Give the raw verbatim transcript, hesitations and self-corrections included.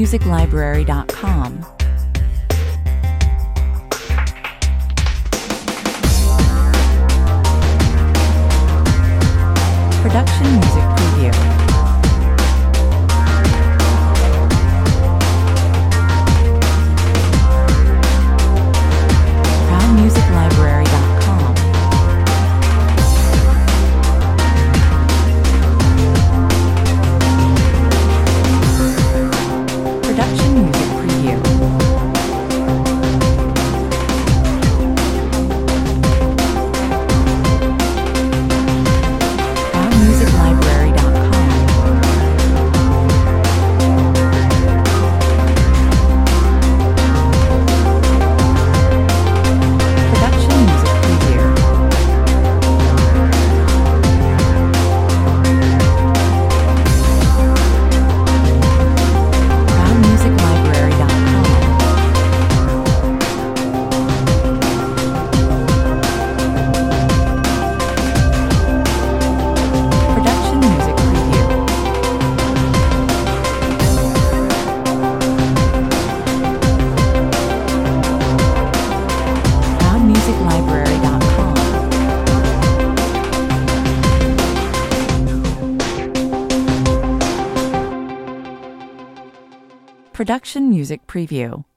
music library dot com. Production Music Preview. proud music library dot com. Production Music Preview. proud music library dot com. Production Music Preview. proud music library dot com. Production Music Preview. proud music library dot com. Production Music Preview.